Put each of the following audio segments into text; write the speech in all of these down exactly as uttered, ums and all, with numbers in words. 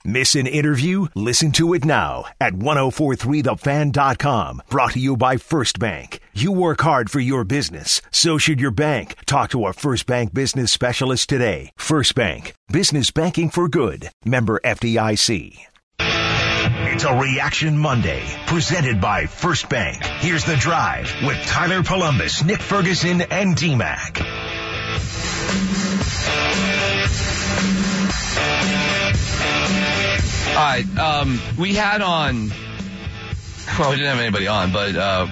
Miss an interview? Listen to it now at ten forty-three the fan dot com. Brought to you by First Bank. You work hard for your business. So should your bank. Talk to a First Bank business specialist today. First Bank. Business banking for good. Member F D I C. It's a Reaction Monday, presented by First Bank. Here's The Drive with Tyler Columbus, Nick Ferguson, and D-Mac. All right, um, we had on, well, we didn't have anybody on, but uh,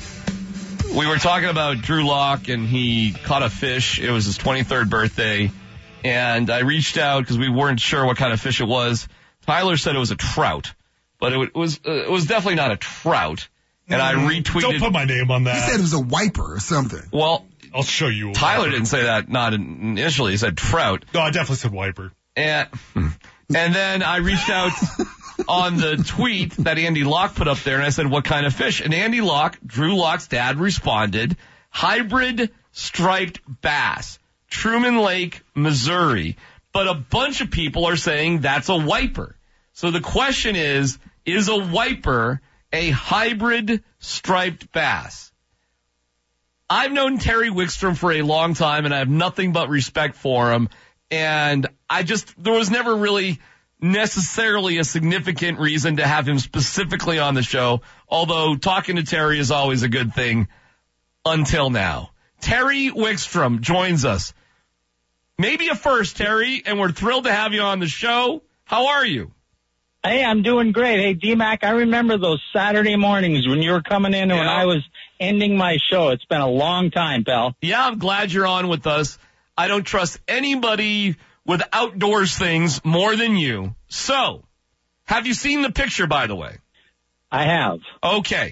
we were talking about Drew Lock, and he caught a fish. It was his twenty-third birthday, and I reached out because we weren't sure what kind of fish it was. Tyler said it was a trout, but it was uh, it was definitely not a trout, and I retweeted. Don't put my name on that. He said it was a wiper or something. Well, I'll show you. Tyler didn't say that, not initially. He said trout. No, I definitely said wiper. And, and then I reached out on the tweet that Andy Locke put up there, and I said, what kind of fish? And Andy Locke, Drew Locke's dad, responded, hybrid striped bass, Truman Lake, Missouri. But a bunch of people are saying that's a wiper. So the question is, is a wiper a hybrid striped bass? I've known Terry Wickstrom for a long time, and I have nothing but respect for him. And I just, there was never really necessarily a significant reason to have him specifically on the show, although talking to Terry is always a good thing until now. Terry Wickstrom joins us. Maybe a first, Terry, and we're thrilled to have you on the show. How are you? Hey, I'm doing great. Hey, D-Mac, I remember those Saturday mornings when you were coming in and yeah. when I was ending my show. It's been a long time, pal. Yeah, I'm glad you're on with us. I don't trust anybody with outdoors things more than you. So, have you seen the picture, by the way? I have. Okay.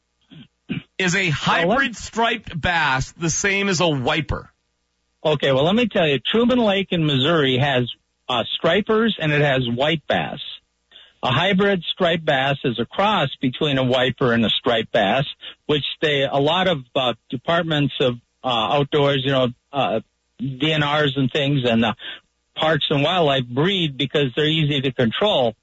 Is a hybrid striped bass the same as a wiper? Okay, well, let me tell you, Truman Lake in Missouri has uh, stripers and it has white bass. A hybrid striped bass is a cross between a wiper and a striped bass, which they, a lot of uh, departments of uh, outdoors, you know, uh, D N Rs and things and uh, parks and wildlife breed because they're easy to control.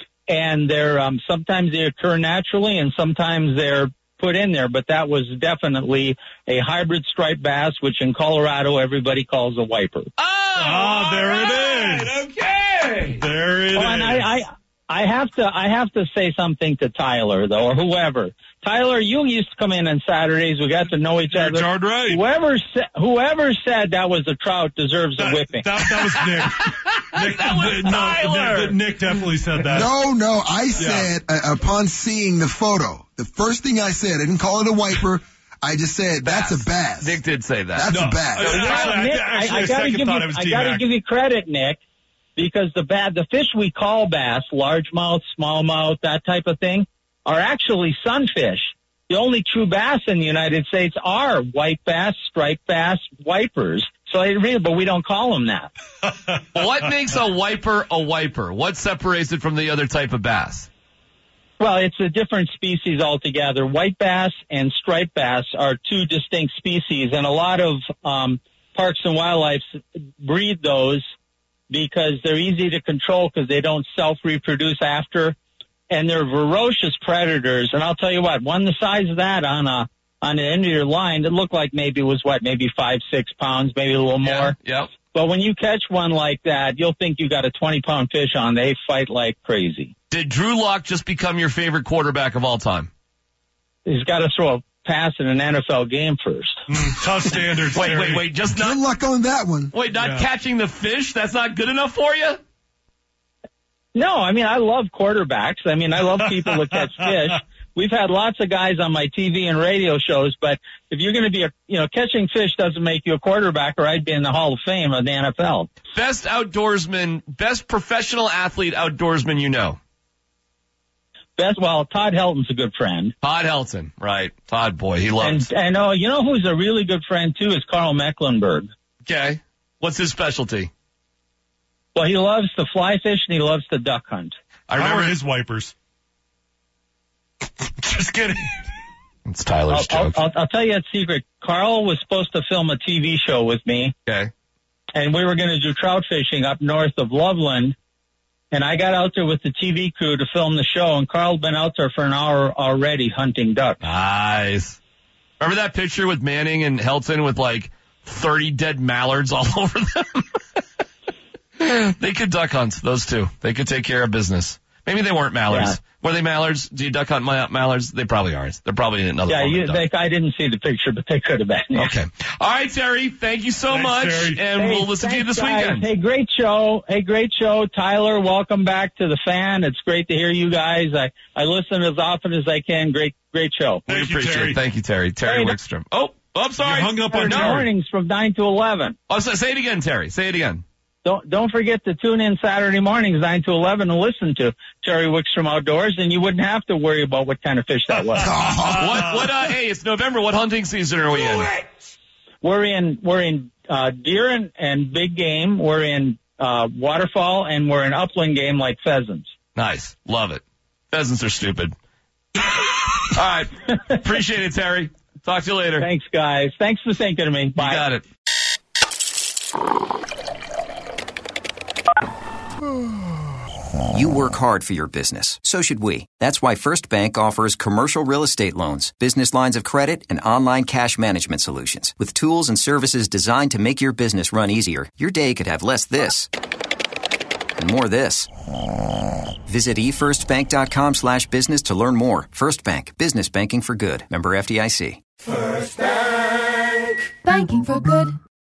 And they're, um, sometimes they occur naturally and sometimes they're put in there, but that was definitely a hybrid striped bass, which in Colorado everybody calls a wiper. Oh, oh there right. it is. Okay. There it oh, is. And I, I, I have to, I have to say something to Tyler though, or whoever. Tyler, you used to come in on Saturdays. We got to know each You're other. darn right. Whoever said, whoever said that was a trout deserves that, a whipping. That, that was Nick. Nick that was no, Tyler. Nick, Nick definitely said that. No, no. I said, yeah. uh, upon seeing the photo, the first thing I said, I didn't call it a wiper. I just said, bass. that's a bass. Nick did say that. That's no. a bass. Uh, actually, Well, Nick, I, actually, I, I gotta give you, it was I gotta give you credit, Nick, because the bad, the fish we call bass, largemouth, smallmouth, that type of thing, are actually sunfish. The only true bass in the United States are white bass, striped bass, wipers. So they really, but we don't call them that. What makes a wiper a wiper? What separates it from the other type of bass? Well, it's a different species altogether. White bass and striped bass are two distinct species, and a lot of um, parks and wildlife breed those because they're easy to control because they don't self-reproduce after. And they're ferocious predators. And I'll tell you what, one the size of that on a on the end of your line, it looked like maybe it was what, maybe five, six pounds, maybe a little more. Yeah, yep. But when you catch one like that, you'll think you got a twenty pound fish on. They fight like crazy. Did Drew Lock just become your favorite quarterback of all time? He's got to throw a pass in an N F L game first. Mm, tough standards. Wait, Terry. wait, wait. Just Good not. luck on that one. Wait, not Yeah. catching the fish? That's not good enough for you? No, I mean, I love quarterbacks. I mean, I love people that catch fish. We've had lots of guys on my T V and radio shows, but if you're going to be a, you know, catching fish doesn't make you a quarterback, or I'd be in the Hall of Fame of the N F L. Best outdoorsman, best professional athlete outdoorsman you know? Best, well, Todd Helton's a good friend. Todd Helton, right. Todd, boy, he loves. And, and oh, you know who's a really good friend, too, is Carl Mecklenburg. Okay. What's his specialty? Well, he loves to fly fish and he loves to duck hunt. I How remember are his wipers? Just kidding. It's Tyler's I'll, joke. I'll, I'll, I'll tell you a secret. Carl was supposed to film a T V show with me, Okay. and we were going to do trout fishing up north of Loveland. And I got out there with the T V crew to film the show, and Carl's been out there for an hour already hunting ducks. Nice. Remember that picture with Manning and Helton with like thirty dead mallards all over them? They could duck hunt, those two. They could take care of business. Maybe they weren't mallards. Yeah. Were they mallards? Do you duck hunt mallards? They probably aren't. They're probably in another Yeah, form you, of duck. they, I didn't see the picture, but they could have been. Yeah. Okay. All right, Terry. Thank you so Thanks, much, Terry. and Hey, we'll listen to you thanks, this guys. weekend. Hey, great show. Hey, great show. Tyler, welcome back to the Fan. It's great to hear you guys. I, I listen as often as I can. Great, great show. We Thank you, appreciate Terry. it. Thank you, Terry. Terry Hey, Wickstrom. Oh, oh, I'm sorry. You hung up on Saturday Terry. mornings from nine to eleven. Oh, so- say it again, Terry. Say it again. Don't don't forget to tune in Saturday mornings nine to eleven and listen to Terry Wickstrom Outdoors, and you wouldn't have to worry about what kind of fish that was. What? What? Uh, hey, it's November. What hunting season are we in? We're in we're in uh, deer and, and big game. We're in uh, waterfowl, and we're in upland game like pheasants. Nice. Love it. Pheasants are stupid. All right. Appreciate it, Terry. Talk to you later. Thanks, guys. Thanks for thinking of me. Bye. You got it. You work hard for your business. So should we. That's why First Bank offers commercial real estate loans, business lines of credit, and online cash management solutions. With tools and services designed to make your business run easier, your day could have less this and more this. Visit e first bank dot com slash business to learn more. First Bank. Business banking for good. Member F D I C. First Bank. Banking for good.